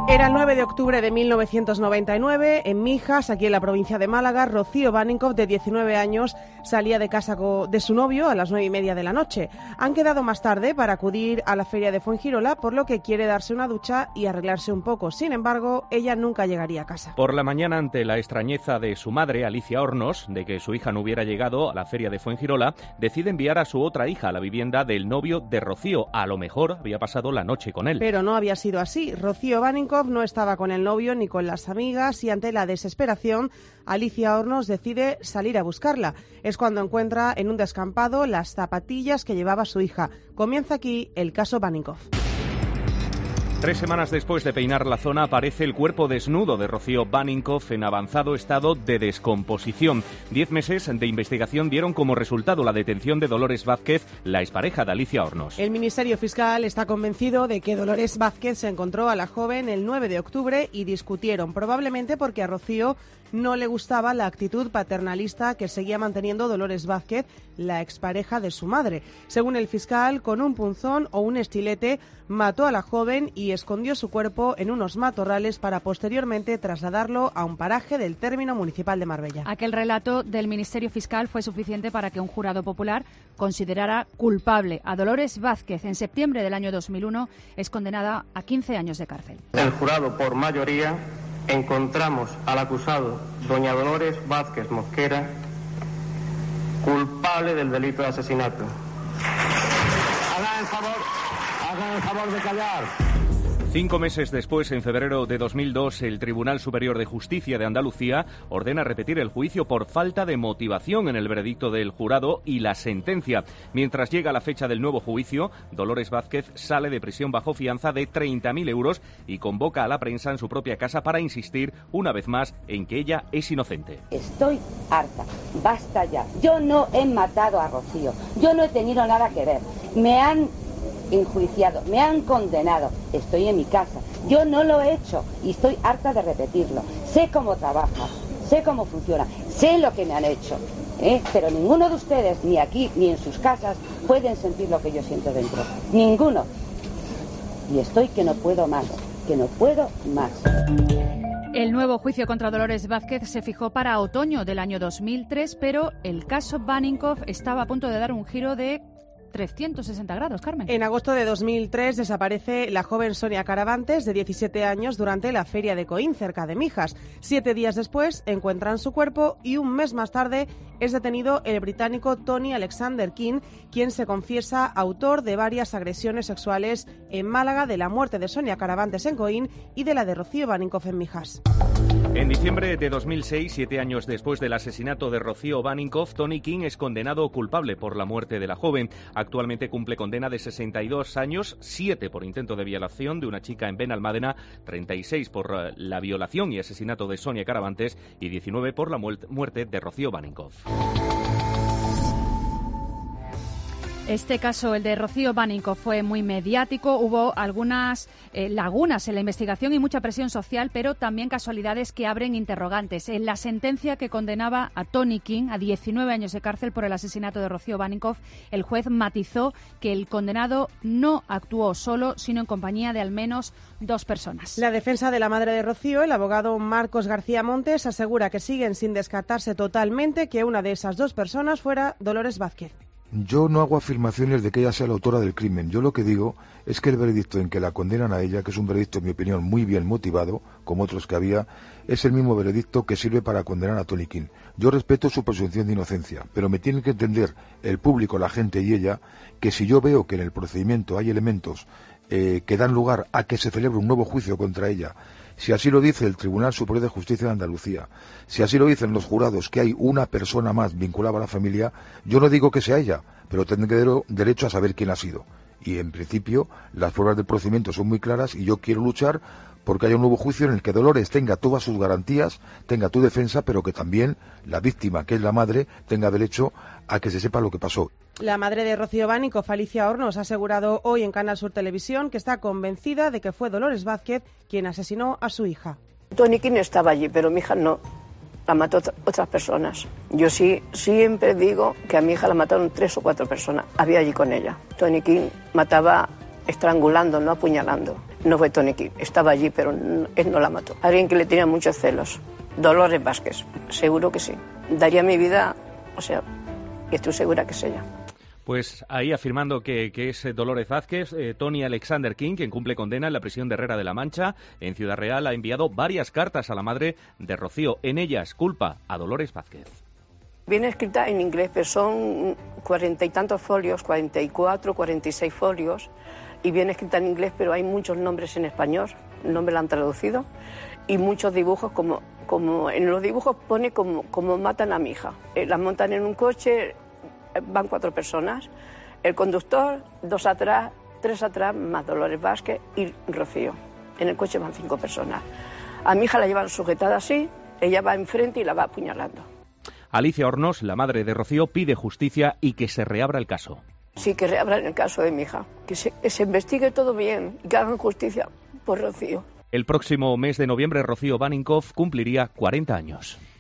Era el 9 de octubre de 1999, en Mijas, aquí en la provincia de Málaga. Rocío Baninkoff, de 19 años, salía de casa de su novio a las 9:30 de la noche. Han quedado más tarde para acudir a la feria de Fuengirola, por lo que quiere darse una ducha y arreglarse un poco. Sin embargo, ella nunca llegaría a casa. Por la mañana, ante la extrañeza de su madre, Alicia Hornos, de que su hija no hubiera llegado a la feria de Fuengirola, decide enviar a su otra hija a la vivienda del novio de Rocío. A lo mejor había pasado la noche con él. Pero no había sido así. Rocío Baninkoff no estaba con el novio ni con las amigas y ante la desesperación, Alicia Hornos decide salir a buscarla. Es cuando encuentra en un descampado las zapatillas que llevaba su hija. Comienza aquí el caso Baninkoff. 3 semanas después de peinar la zona, aparece el cuerpo desnudo de Rocío Baninkoff en avanzado estado de descomposición. 10 meses de investigación dieron como resultado la detención de Dolores Vázquez, la expareja de Alicia Hornos. El Ministerio Fiscal está convencido de que Dolores Vázquez se encontró a la joven el 9 de octubre y discutieron, probablemente porque a Rocío no le gustaba la actitud paternalista que seguía manteniendo Dolores Vázquez, la expareja de su madre. Según el fiscal, con un punzón o un estilete mató a la joven y escondió su cuerpo en unos matorrales para posteriormente trasladarlo a un paraje del término municipal de Marbella. Aquel relato del Ministerio Fiscal fue suficiente para que un jurado popular considerara culpable a Dolores Vázquez. En septiembre del año 2001 es condenada a 15 años de cárcel. El jurado, por mayoría, encontramos al acusado, doña Dolores Vázquez Mosquera, culpable del delito de asesinato. Hagan el favor de callar. 5 meses después, en febrero de 2002, el Tribunal Superior de Justicia de Andalucía ordena repetir el juicio por falta de motivación en el veredicto del jurado y la sentencia. Mientras llega la fecha del nuevo juicio, Dolores Vázquez sale de prisión bajo fianza de 30.000 euros y convoca a la prensa en su propia casa para insistir una vez más en que ella es inocente. Estoy harta, basta ya. Yo no he matado a Rocío, yo no he tenido nada que ver. Me han enjuiciado, me han condenado, estoy en mi casa, yo no lo he hecho y estoy harta de repetirlo. Sé cómo trabaja, sé cómo funciona, sé lo que me han hecho, pero ninguno de ustedes, ni aquí ni en sus casas, pueden sentir lo que yo siento dentro, ninguno. Y estoy que no puedo más, que no puedo más. El nuevo juicio contra Dolores Vázquez se fijó para otoño del año 2003, pero el caso Baninkoff estaba a punto de dar un giro de 360 grados, Carmen. En agosto de 2003 desaparece la joven Sonia Caravantes, de 17 años, durante la feria de Coín, cerca de Mijas. 7 días después encuentran su cuerpo y un mes más tarde es detenido el británico Tony Alexander King, quien se confiesa autor de varias agresiones sexuales en Málaga, de la muerte de Sonia Caravantes en Coín y de la de Rocío Baninkoff en Mijas. En diciembre de 2006, 7 años después del asesinato de Rocío Baninkoff, Tony King es condenado culpable por la muerte de la joven. Actualmente cumple condena de 62 años, 7 por intento de violación de una chica en Benalmádena, 36 por la violación y asesinato de Sonia Caravantes y 19 por la muerte de Rocío Baninkoff. Este caso, el de Rocío Baninkoff, fue muy mediático. Hubo algunas lagunas en la investigación y mucha presión social, pero también casualidades que abren interrogantes. En la sentencia que condenaba a Tony King a 19 años de cárcel por el asesinato de Rocío Baninkoff, el juez matizó que el condenado no actuó solo, sino en compañía de al menos 2 personas. La defensa de la madre de Rocío, el abogado Marcos García Montes, asegura que siguen sin descartarse totalmente que una de esas 2 personas fuera Dolores Vázquez. Yo no hago afirmaciones de que ella sea la autora del crimen. Yo lo que digo es que el veredicto en que la condenan a ella, que es un veredicto, en mi opinión, muy bien motivado, como otros que había, es el mismo veredicto que sirve para condenar a Tony King. Yo respeto su presunción de inocencia, pero me tienen que entender el público, la gente y ella, que si yo veo que en el procedimiento hay elementos que dan lugar a que se celebre un nuevo juicio contra ella, si así lo dice el Tribunal Superior de Justicia de Andalucía, si así lo dicen los jurados, que hay una persona más vinculada a la familia, yo no digo que sea ella, pero tendré derecho a saber quién ha sido. Y en principio las pruebas del procedimiento son muy claras y yo quiero luchar porque haya un nuevo juicio en el que Dolores tenga todas sus garantías, tenga tu defensa, pero que también la víctima, que es la madre, tenga derecho a que se sepa lo que pasó. La madre de Rocío Baninkoff, Alicia Hornos, ha asegurado hoy en Canal Sur Televisión que está convencida de que fue Dolores Vázquez quien asesinó a su hija. Tony King estaba allí, pero mi hija no. La mató otras personas. Yo sí siempre digo que a mi hija la mataron 3 o 4 personas. Había allí con ella. Tony King mataba estrangulando, no apuñalando. No fue Tony King, estaba allí, pero él no la mató. Alguien que le tenía muchos celos. Dolores Vázquez, seguro que sí. Daría mi vida, o sea, estoy segura que es ella. Pues ahí afirmando que es Dolores Vázquez, Tony Alexander King, quien cumple condena en la prisión de Herrera de la Mancha, en Ciudad Real, ha enviado varias cartas a la madre de Rocío. En ellas culpa a Dolores Vázquez. Viene escrita en inglés, pero son 40 y tantos folios, 44, 46 folios, y viene escrita en inglés, pero hay muchos nombres en español, no me la han traducido, y muchos dibujos, como en los dibujos pone como matan a mi hija. La montan en un coche, van 4 personas, el conductor, 2 atrás, 3 atrás, más Dolores Vázquez y Rocío. En el coche van 5 personas. A mi hija la llevan sujetada así, ella va enfrente y la va apuñalando. Alicia Hornos, la madre de Rocío, pide justicia y que se reabra el caso. Sí, que reabran el caso de mi hija, que se investigue todo bien y que hagan justicia por Rocío. El próximo mes de noviembre, Rocío Baninkoff cumpliría 40 años.